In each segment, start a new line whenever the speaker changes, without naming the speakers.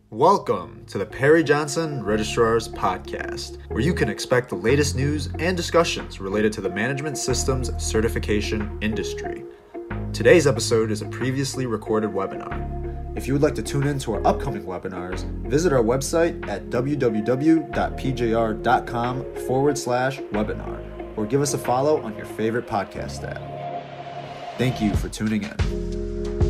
Welcome to the Perry Johnson Registrar's Podcast, where you can expect the latest news and discussions related to the management systems certification industry. Today's episode is a previously recorded webinar. If you would like to tune in to our upcoming webinars, visit our website at www.pjr.com/webinar or give us a follow on your favorite podcast app. Thank you for tuning in.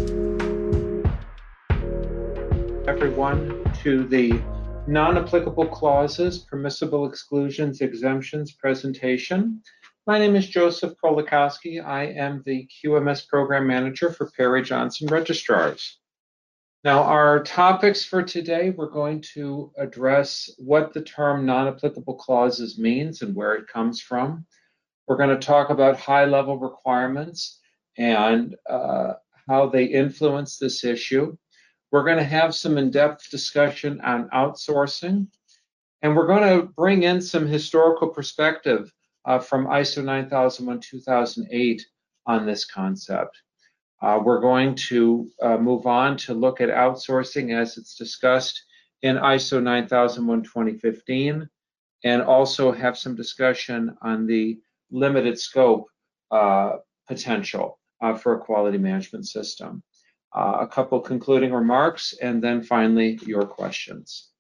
Everyone to the non-applicable clauses, permissible exclusions, exemptions presentation. My name is Joseph Kolakowski. I am the QMS Program Manager for Perry Johnson Registrars. Now, our topics for today, we're going to address what the term non-applicable clauses means and where it comes from. We're going to talk about high-level requirements and how they influence this issue. We're going to have some in-depth discussion on outsourcing, and we're going to bring in some historical perspective from ISO 9001-2008 on this concept. We're going to move on to look at outsourcing as it's discussed in ISO 9001-2015, and also have some discussion on the limited scope potential for a quality management system. A couple concluding remarks, and then finally your questions.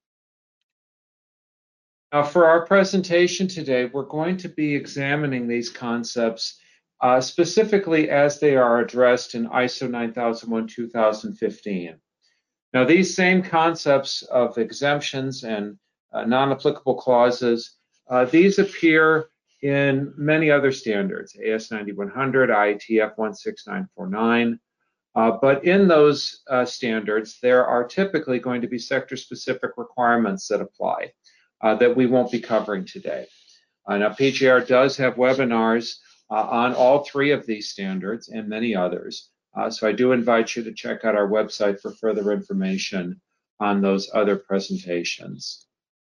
Now, for our presentation today, we're going to be examining these concepts specifically as they are addressed in ISO 9001-2015. Now, these same concepts of exemptions and non-applicable clauses, these appear in many other standards, AS 9100, IATF 16949, but in those standards, there are typically going to be sector-specific requirements that apply that we won't be covering today. Now, PJR does have webinars on all three of these standards and many others, so I do invite you to check out our website for further information on those other presentations.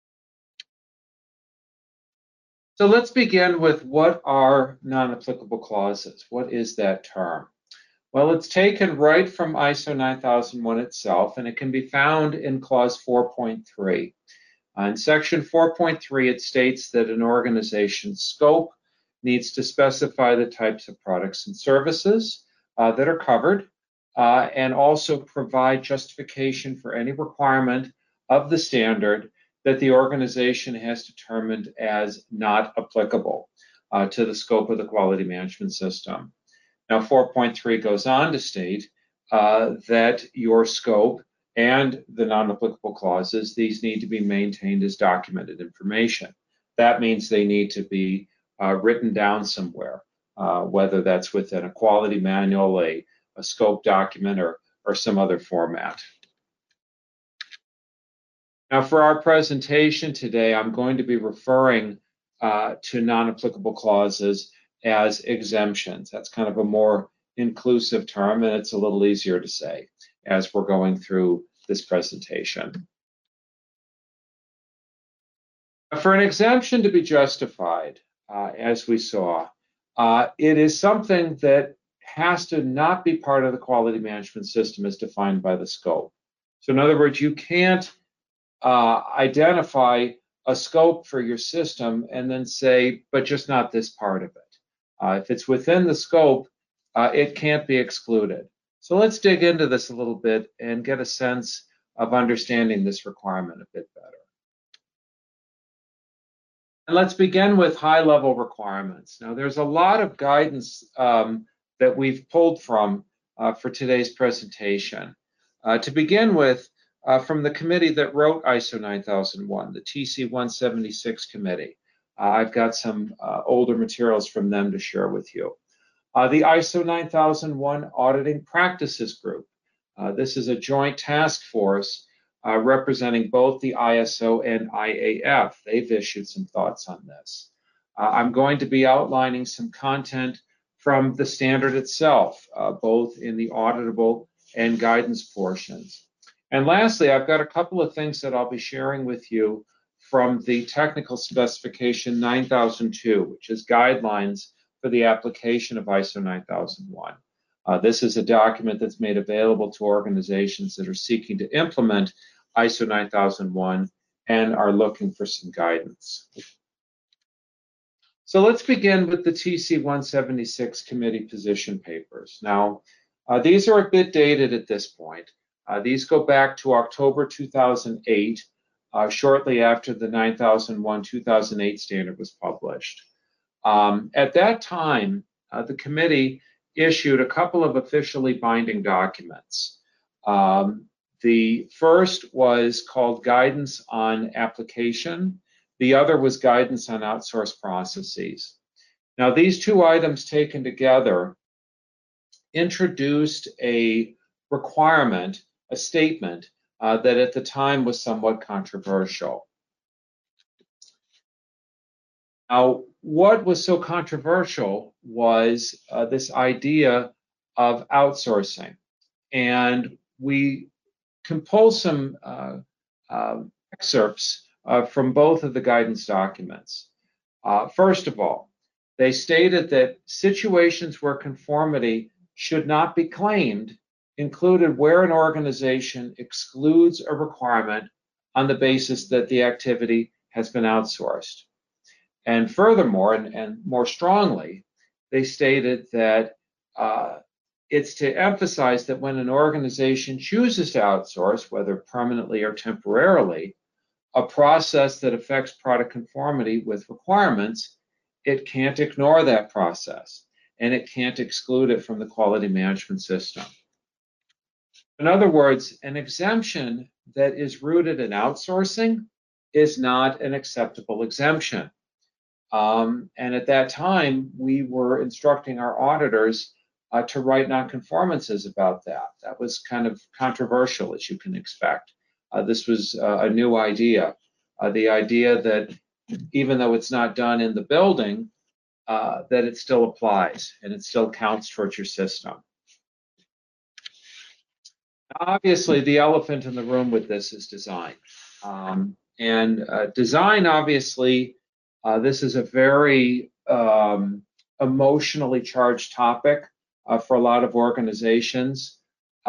So let's begin with what are non-applicable clauses? What is that term? Well, it's taken right from ISO 9001 itself, and it can be found in clause 4.3. In section 4.3, it states that an organization's scope needs to specify the types of products and services that are covered, and also provide justification for any requirement of the standard that the organization has determined as not applicable to the scope of the quality management system. Now, 4.3 goes on to state that your scope and the non-applicable clauses, these need to be maintained as documented information. That means they need to be written down somewhere, whether that's within a quality manual, a scope document, or some other format. Now, for our presentation today, I'm going to be referring to non-applicable clauses as exemptions. That's kind of a more inclusive term, and it's a little easier to say as we're going through this presentation. For an exemption to be justified, as we saw, it is something that has to not be part of the quality management system as defined by the scope. So in other words, you can't identify a scope for your system and then say, but just not this part of it. If it's within the scope, it can't be excluded. So let's dig into this a little bit and get a sense of understanding this requirement a bit better. And let's begin with high-level requirements. Now, there's a lot of guidance that we've pulled from for today's presentation. To begin with, from the committee that wrote ISO 9001, the TC 176 committee. I've got some older materials from them to share with you. The ISO 9001 Auditing Practices Group. This is a joint task force representing both the ISO and IAF. They've issued some thoughts on this. I'm going to be outlining some content from the standard itself, both in the auditable and guidance portions. And lastly, I've got a couple of things that I'll be sharing with you from the technical specification 9002, which is guidelines for the application of ISO 9001. This is a document that's made available to organizations that are seeking to implement ISO 9001 and are looking for some guidance. So let's begin with the TC 176 committee position papers. Now, these are a bit dated at this point. These go back to October 2008, shortly after the 9001-2008 standard was published. At that time, the committee issued a couple of officially binding documents. The first was called Guidance on Application. The other was Guidance on Outsourced Processes. Now, these two items taken together introduced a requirement, a statement that at the time was somewhat controversial. Now, what was so controversial was this idea of outsourcing. And we can pull some excerpts from both of the guidance documents. First of all, they stated that situations where conformity should not be claimed included where an organization excludes a requirement on the basis that the activity has been outsourced. And furthermore, and more strongly, they stated that it's to emphasize that when an organization chooses to outsource, whether permanently or temporarily, a process that affects product conformity with requirements, it can't ignore that process and it can't exclude it from the quality management system. In other words, an exemption that is rooted in outsourcing is not an acceptable exemption. And at that time, we were instructing our auditors to write nonconformances about that. That was kind of controversial, as you can expect. This was a new idea, the idea that even though it's not done in the building, that it still applies and it still counts towards your system. Obviously, the elephant in the room with this is design. Design, obviously, this is a very emotionally charged topic for a lot of organizations.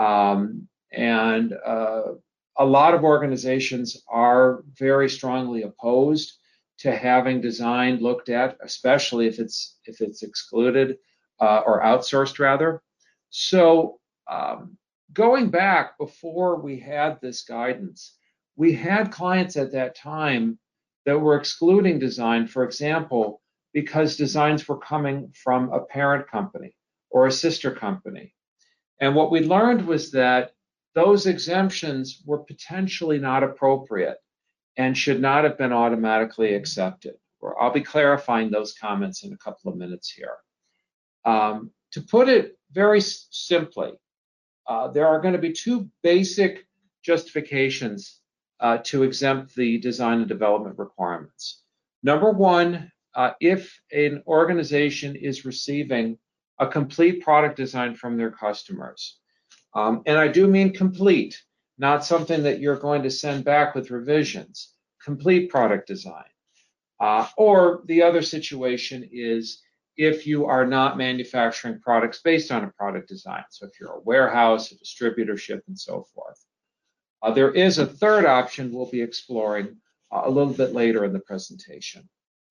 A lot of organizations are very strongly opposed to having design looked at, especially if it's excluded or outsourced rather. So going back before we had this guidance, we had clients at that time that were excluding design, for example, because designs were coming from a parent company or a sister company. And what we learned was that those exemptions were potentially not appropriate and should not have been automatically accepted. I'll be clarifying those comments in a couple of minutes here. To put it very simply, there are going to be two basic justifications to exempt the design and development requirements. Number one, if an organization is receiving a complete product design from their customers, and I do mean complete, not something that you're going to send back with revisions, complete product design. Or the other situation is if you are not manufacturing products based on a product design. So if you're a warehouse, a distributorship, and so forth. There is a third option we'll be exploring a little bit later in the presentation.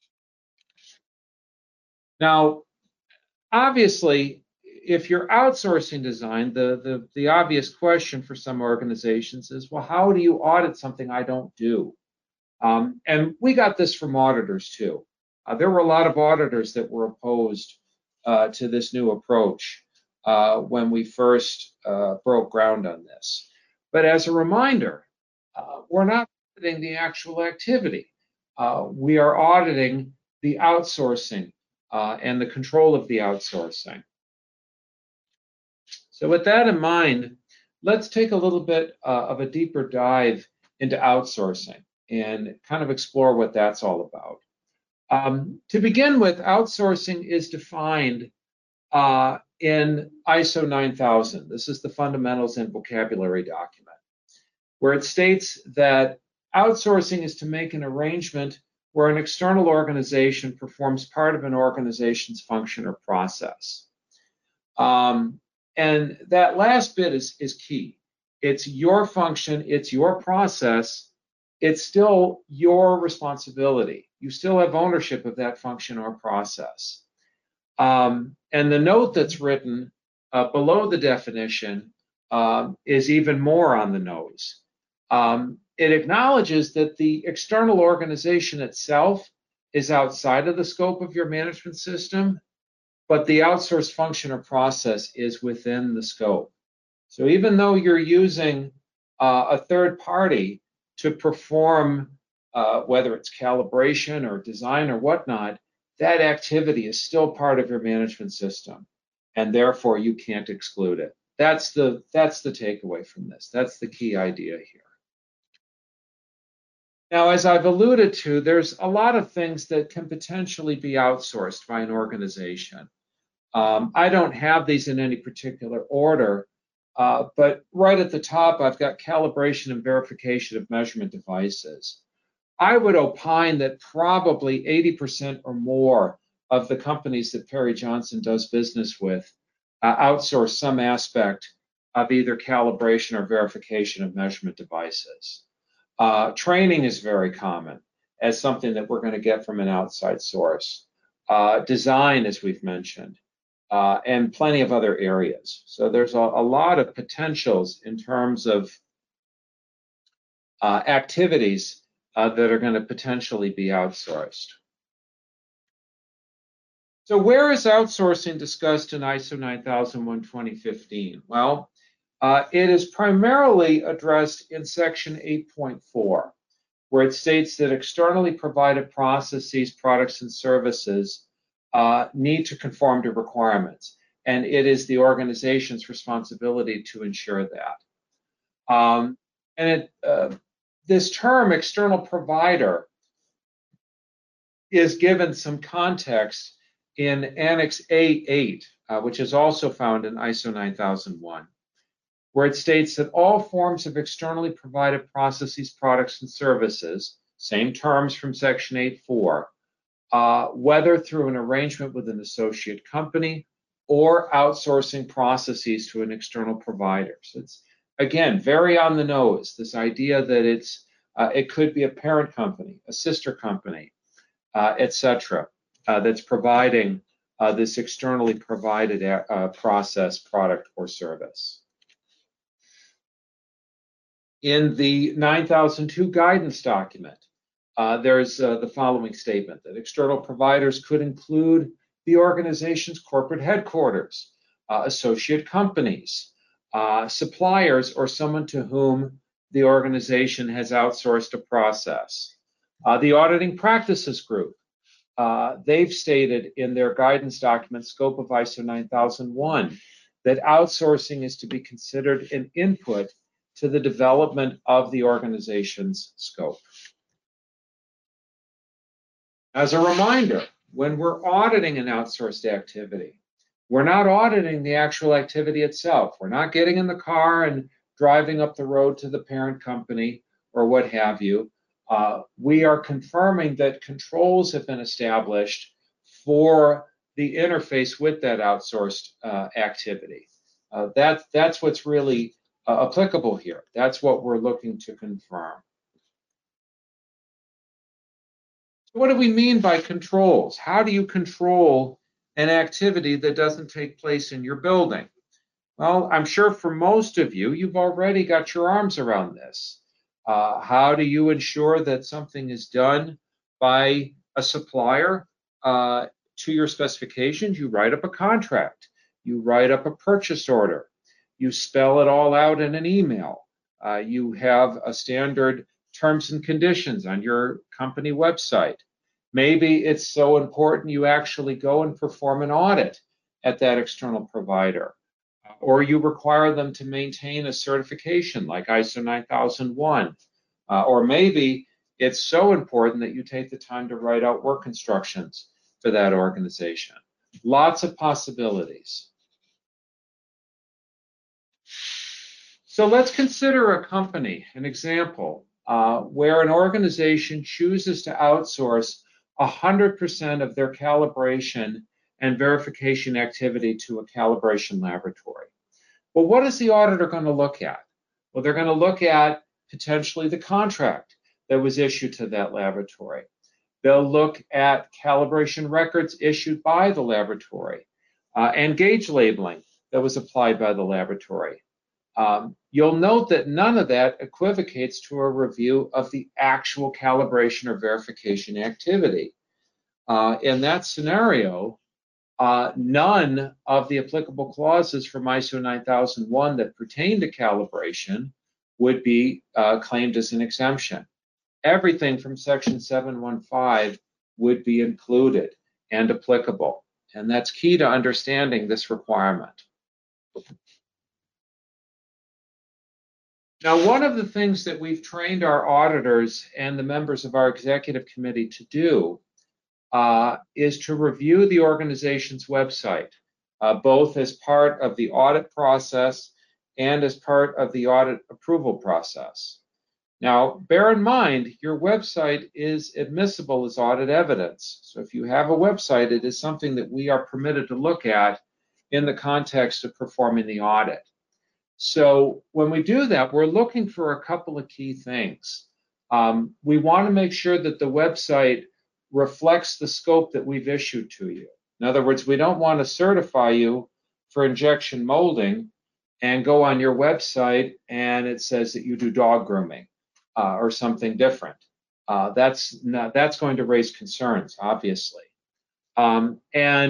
Now, obviously, if you're outsourcing design, the obvious question for some organizations is, well, how do you audit something I don't do? And we got this from auditors too. There were a lot of auditors that were opposed to this new approach when we first broke ground on this. But as a reminder, we're not auditing the actual activity. We are auditing the outsourcing and the control of the outsourcing. So with that in mind, let's take a little bit of a deeper dive into outsourcing and kind of explore what that's all about. To begin with, outsourcing is defined in ISO 9000. This is the Fundamentals and Vocabulary document, where it states that outsourcing is to make an arrangement where an external organization performs part of an organization's function or process. And that last bit is key. It's your function, it's your process, it's still your responsibility. You still have ownership of that function or process. And the note that's written below the definition is even more on the nose. It acknowledges that the external organization itself is outside of the scope of your management system, but the outsourced function or process is within the scope. So even though you're using a third party to perform, whether it's calibration or design or whatnot, that activity is still part of your management system, and therefore you can't exclude it. That's the takeaway from this. That's the key idea here. Now, as I've alluded to, there's a lot of things that can potentially be outsourced by an organization. I don't have these in any particular order, but right at the top, I've got calibration and verification of measurement devices. I would opine that probably 80% or more of the companies that Perry Johnson does business with outsource some aspect of either calibration or verification of measurement devices. Training is very common as something that we're going to get from an outside source. Design, as we've mentioned, and plenty of other areas. So there's a lot of potentials in terms of activities that are going to potentially be outsourced. So where is outsourcing discussed in ISO 9001:2015? Well, it is primarily addressed in section 8.4, where it states that externally provided processes, products, and services need to conform to requirements, and it is the organization's responsibility to ensure that. This term, external provider, is given some context in Annex A8, which is also found in ISO 9001, where it states that all forms of externally provided processes, products, and services, same terms from Section 8.4, whether through an arrangement with an associate company or outsourcing processes to an external provider. So it's, again, very on the nose, this idea that it could be a parent company, a sister company, etc., that's providing this externally provided process, product, or service. In the 9002 guidance document, there's the following statement, that external providers could include the organization's corporate headquarters, associate companies, suppliers, or someone to whom the organization has outsourced a process. The Auditing Practices Group, they've stated in their guidance document, scope of ISO 9001, that outsourcing is to be considered an input to the development of the organization's scope. As a reminder, when we're auditing an outsourced activity, we're not auditing the actual activity itself. We're not getting in the car and driving up the road to the parent company or what have you. We are confirming that controls have been established for the interface with that outsourced activity. That's what's really applicable here. That's what we're looking to confirm. So what do we mean by controls? How do you control an activity that doesn't take place in your building? Well, I'm sure for most of you, you've already got your arms around this. How do you ensure that something is done by a supplier to your specifications? You write up a contract. You write up a purchase order. You spell it all out in an email. You have a standard terms and conditions on your company website. Maybe it's so important you actually go and perform an audit at that external provider, or you require them to maintain a certification like ISO 9001, or maybe it's so important that you take the time to write out work instructions for that organization. Lots of possibilities. So let's consider a company, an example, where an organization chooses to outsource 100% of their calibration and verification activity to a calibration laboratory. Well, what is the auditor going to look at? Well, they're going to look at potentially the contract that was issued to that laboratory. They'll look at calibration records issued by the laboratory and gauge labeling that was applied by the laboratory. You'll note that none of that equivocates to a review of the actual calibration or verification activity. In that scenario, none of the applicable clauses from ISO 9001 that pertain to calibration would be claimed as an exemption. Everything from Section 715 would be included and applicable. And that's key to understanding this requirement. Now, one of the things that we've trained our auditors and the members of our executive committee to do is to review the organization's website, both as part of the audit process and as part of the audit approval process. Now, bear in mind, your website is admissible as audit evidence. So if you have a website, it is something that we are permitted to look at in the context of performing the audit. So when we do that, we're looking for a couple of key things. We want to make sure that the website reflects the scope that we've issued to you. In other words, we don't want to certify you for injection molding and go on your website and it says that you do dog grooming or something different. That's going to raise concerns, obviously. And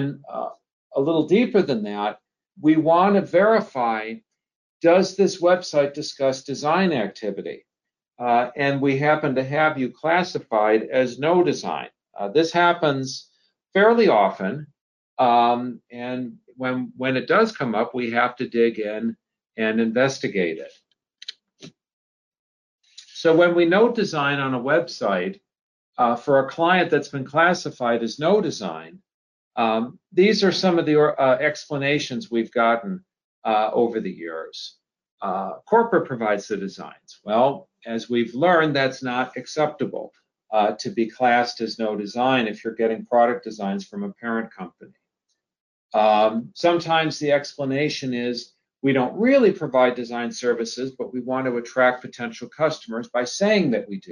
a little deeper than that, we want to verify, does this website discuss design activity? And we happen to have you classified as no design. This happens fairly often, and when it does come up, we have to dig in and investigate it. So when we note design on a website for a client that's been classified as no design, these are some of the explanations we've gotten over the years. Corporate provides the designs. Well, as we've learned, that's not acceptable to be classed as no design if you're getting product designs from a parent company. Sometimes the explanation is we don't really provide design services, but we want to attract potential customers by saying that we do.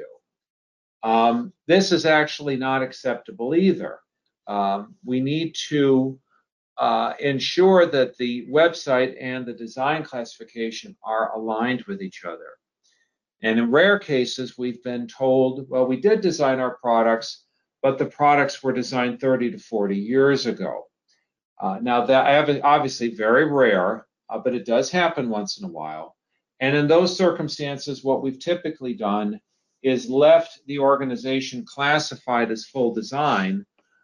This is actually not acceptable either. We need to ensure that the website and the design classification are aligned with each other. And in rare cases, we've been told, well, we did design our products, but the products were designed 30 to 40 years ago. Now, that obviously very rare, but it does happen once in a while. And in those circumstances, what we've typically done is left the organization classified as full design,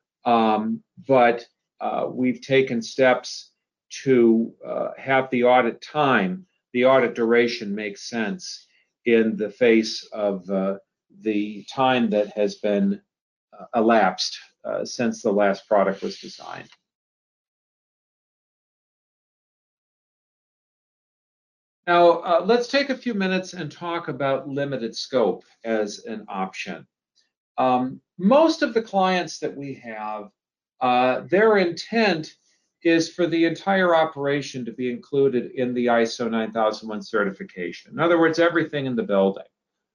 but we've taken steps to have the audit time, the audit duration make sense in the face of the time that has been elapsed since the last product was designed. Now, let's take a few minutes and talk about limited scope as an option. Most of the clients that we have, their intent is for the entire operation to be included in the ISO 9001 certification. In other words, everything in the building.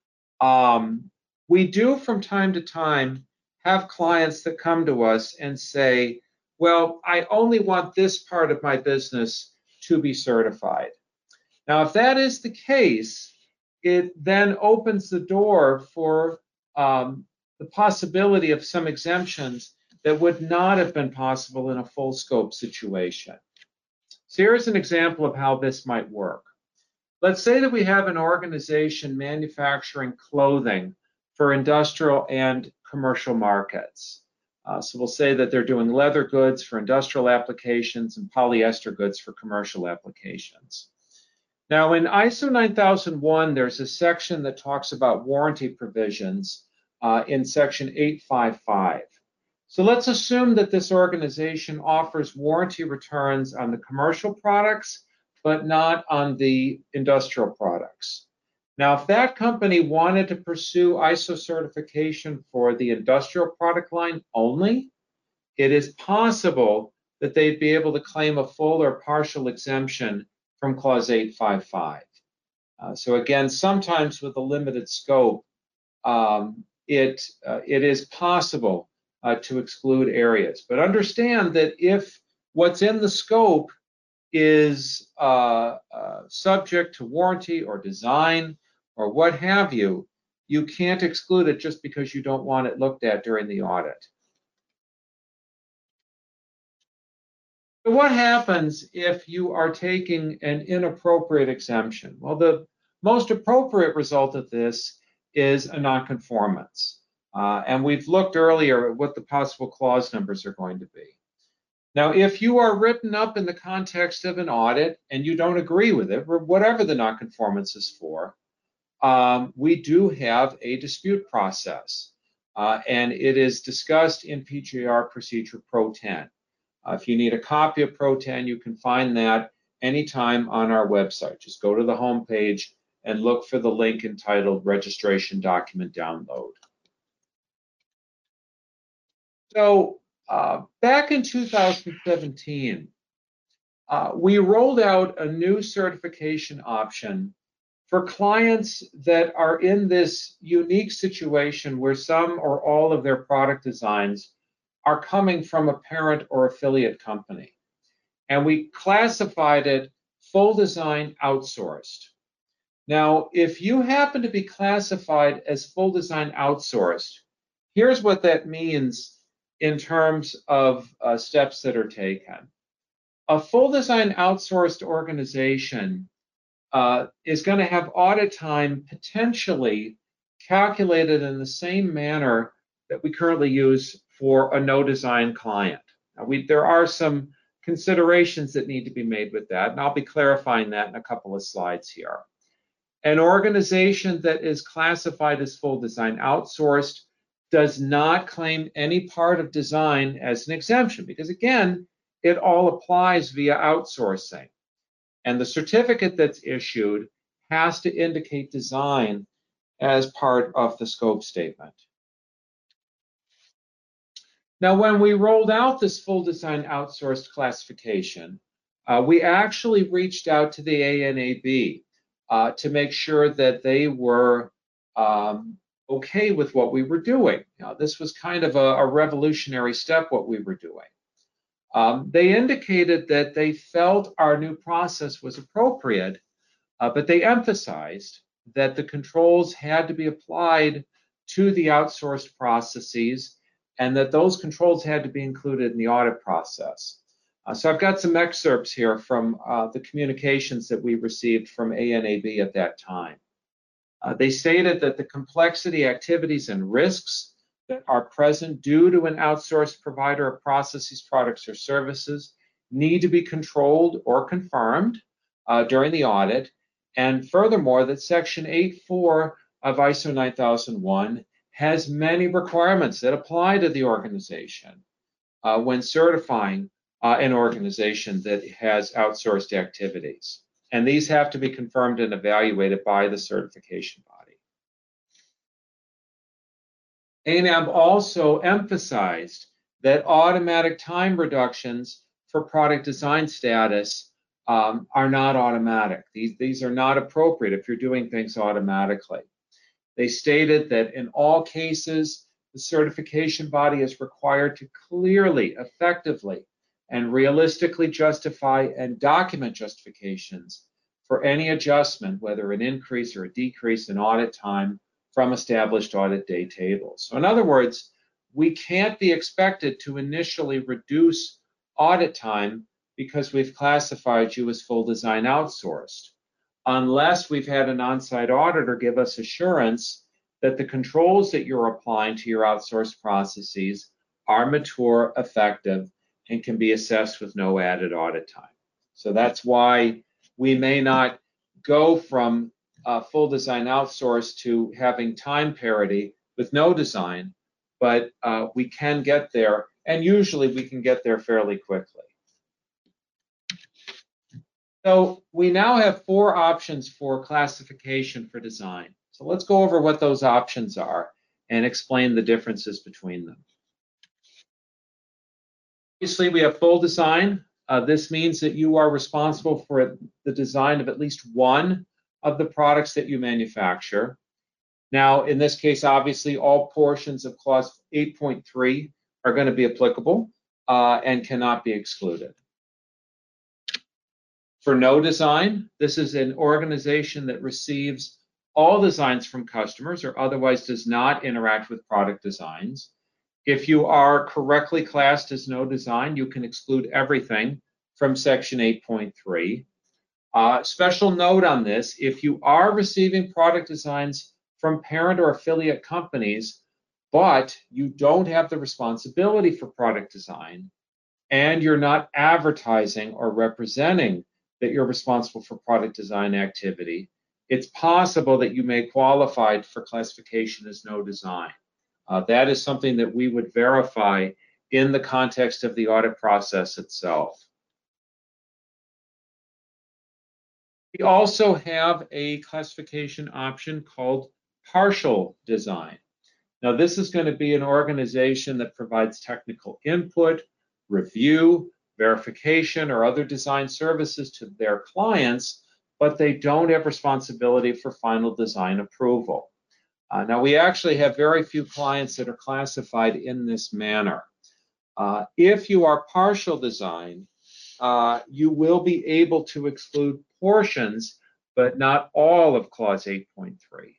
We do from time to time have clients that come to us and say, well, I only want this part of my business to be certified. Now, if that is the case, it then opens the door for the possibility of some exemptions that would not have been possible in a full scope situation. So here's an example of how this might work. Let's say that we have an organization manufacturing clothing for industrial and commercial markets. So we'll say that they're doing leather goods for industrial applications and polyester goods for commercial applications. Now, in ISO 9001, there's a section that talks about warranty provisions in section 855. So let's assume that this organization offers warranty returns on the commercial products, but not on the industrial products. Now, if that company wanted to pursue ISO certification for the industrial product line only, it is possible that they'd be able to claim a full or partial exemption from clause 855. So again, sometimes with a limited scope, it is possible to exclude areas. But understand that if what's in the scope is subject to warranty or design or what have you, you can't exclude it just because you don't want it looked at during the audit. So what happens if you are taking an inappropriate exemption? Well, the most appropriate result of this is a nonconformance. And we've looked earlier at what the possible clause numbers are going to be. Now, if you are written up in the context of an audit and you don't agree with it, or whatever the nonconformance is for, we do have a dispute process. And it is discussed in PJR Procedure Pro 10. If you need a copy of Pro 10, you can find that anytime on our website. Just go to the home page and look for the link entitled Registration Document Download. So back in 2017, we rolled out a new certification option for clients that are in this unique situation where some or all of their product designs are coming from a parent or affiliate company. And we classified it full design outsourced. Now, if you happen to be classified as full design outsourced, here's what that means in terms of steps that are taken. A full design outsourced organization is going to have audit time potentially calculated in the same manner that we currently use for a no design client. Now, there are some considerations that need to be made with that, and I'll be clarifying that in a couple of slides here. An organization that is classified as full design outsourced does not claim any part of design as an exemption because, again, it all applies via outsourcing. And the certificate that's issued has to indicate design as part of the scope statement. Now, when we rolled out this full design outsourced classification, we actually reached out to the ANAB to make sure that they were okay with what we were doing. Now, this was kind of a revolutionary step, what we were doing. They indicated that they felt our new process was appropriate, but they emphasized that the controls had to be applied to the outsourced processes and that those controls had to be included in the audit process. So I've got some excerpts here from the communications that we received from ANAB at that time. They stated that the complexity, activities, and risks that are present due to an outsourced provider of processes, products, or services need to be controlled or confirmed during the audit. And furthermore, that Section 8.4 of ISO 9001 has many requirements that apply to the organization when certifying an organization that has outsourced activities. And these have to be confirmed and evaluated by the certification body. ANAB also emphasized that automatic time reductions for product design status are not automatic. These are not appropriate if you're doing things automatically. They stated that in all cases, the certification body is required to clearly, effectively, and realistically justify and document justifications for any adjustment, whether an increase or a decrease in audit time from established audit day tables. So in other words, we can't be expected to initially reduce audit time because we've classified you as full design outsourced, unless we've had an on-site auditor give us assurance that the controls that you're applying to your outsourced processes are mature, effective, and can be assessed with no added audit time. So that's why we may not go from full design outsourced to having time parity with no design, but we can get there, and usually we can get there fairly quickly. So we now have 4 options for classification for design. So let's go over what those options are and explain the differences between them. Obviously, we have full design. This means that you are responsible for the design of at least one of the products that you manufacture. Now, in this case, obviously, all portions of Clause 8.3 are going to be applicable and cannot be excluded. For no design, this is an organization that receives all designs from customers or otherwise does not interact with product designs. If you are correctly classed as no design, you can exclude everything from Section 8.3. Special note on this, if you are receiving product designs from parent or affiliate companies, but you don't have the responsibility for product design, and you're not advertising or representing that you're responsible for product design activity, it's possible that you may qualify for classification as no design. That is something that we would verify in the context of the audit process itself. We also have a classification option called partial design. Now, this is going to be an organization that provides technical input, review, verification, or other design services to their clients, but they don't have responsibility for final design approval. Now, we actually have very few clients that are classified in this manner. If you are partial design, you will be able to exclude portions, but not all of Clause 8.3.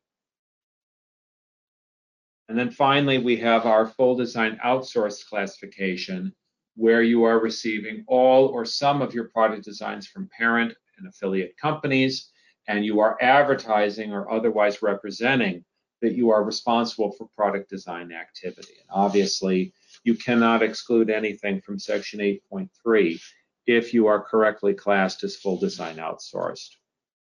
And then finally, we have our full design outsourced classification, where you are receiving all or some of your product designs from parent and affiliate companies, and you are advertising or otherwise representing that you are responsible for product design activity. And obviously, you cannot exclude anything from Section 8.3 if you are correctly classed as full design outsourced.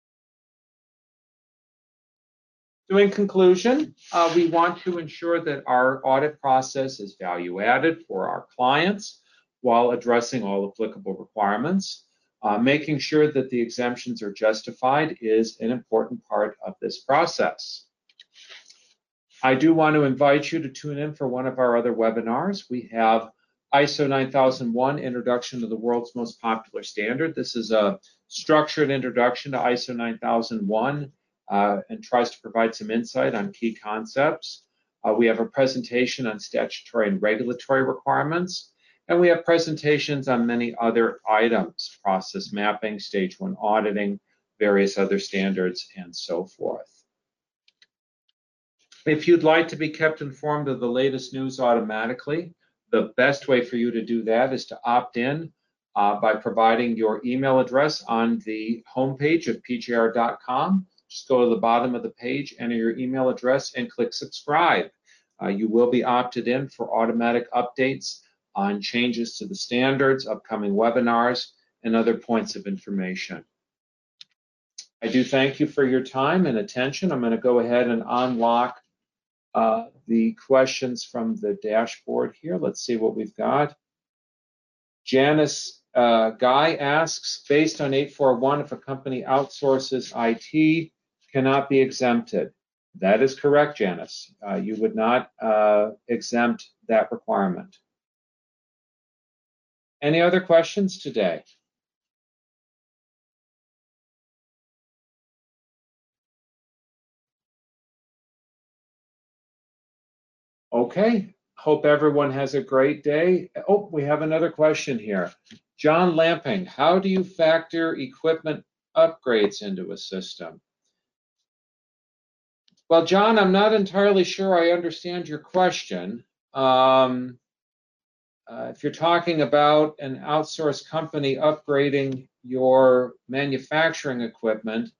So in conclusion, we want to ensure that our audit process is value added for our clients while addressing all applicable requirements. Making sure that the exemptions are justified is an important part of this process. I do want to invite you to tune in for one of our other webinars. We have ISO 9001, Introduction to the World's Most Popular Standard. This is a structured introduction to ISO 9001 and tries to provide some insight on key concepts. We have a presentation on statutory and regulatory requirements, and we have presentations on many other items, process mapping, stage 1 auditing, various other standards, and so forth. If you'd like to be kept informed of the latest news automatically, the best way for you to do that is to opt in by providing your email address on the homepage of pgr.com. Just go to the bottom of the page, enter your email address, and click subscribe. You will be opted in for automatic updates on changes to the standards, upcoming webinars, and other points of information. I do thank you for your time and attention. I'm going to go ahead and unlock the questions from the dashboard here. Let's see what we've got. Janice Guy asks, based on 841, if a company outsources IT, cannot be exempted. That is correct, Janice. You would not exempt that requirement. Any other questions today? Okay, hope everyone has a great day. Oh, we have another question here. John Lamping, how do you factor equipment upgrades into a system? Well, John, I'm not entirely sure I understand your question. If you're talking about an outsourced company upgrading your manufacturing equipment,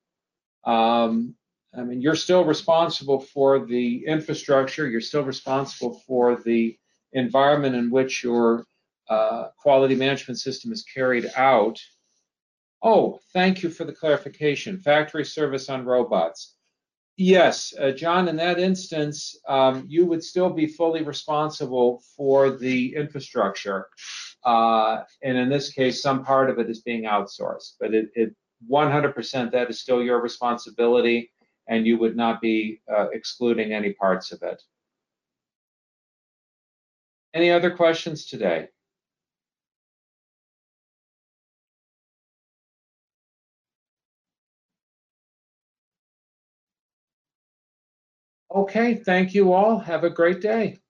I mean, you're still responsible for the infrastructure, you're still responsible for the environment in which your quality management system is carried out. Oh, thank you for the clarification. Factory service on robots. Yes, John, in that instance, you would still be fully responsible for the infrastructure. And in this case, some part of it is being outsourced, but 100% that is still your responsibility, and you would not be excluding any parts of it. Any other questions today? Okay, thank you all. Have a great day.